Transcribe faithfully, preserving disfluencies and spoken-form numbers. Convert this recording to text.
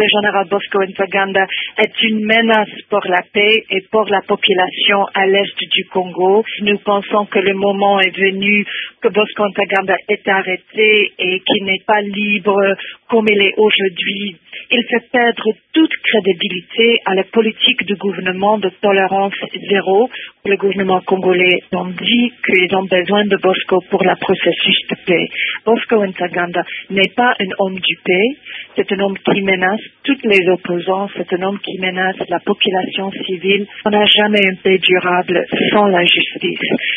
Le général Bosco Ntaganda est une menace pour la paix et pour la population à l'est du Congo. Nous pensons que le moment est venu que Bosco Ntaganda est arrêté et qu'il n'est pas libre comme il est aujourd'hui. Il fait perdre toute crédibilité à la politique du gouvernement de tolérance zéro. Le gouvernement congolais a dit qu'ils ont besoin de Bosco pour le processus de paix. Bosco Ntaganda n'est pas un homme du paix, c'est un homme qui menace tous les opposants, c'est un homme qui menace la population civile. On n'a jamais une paix durable sans la justice.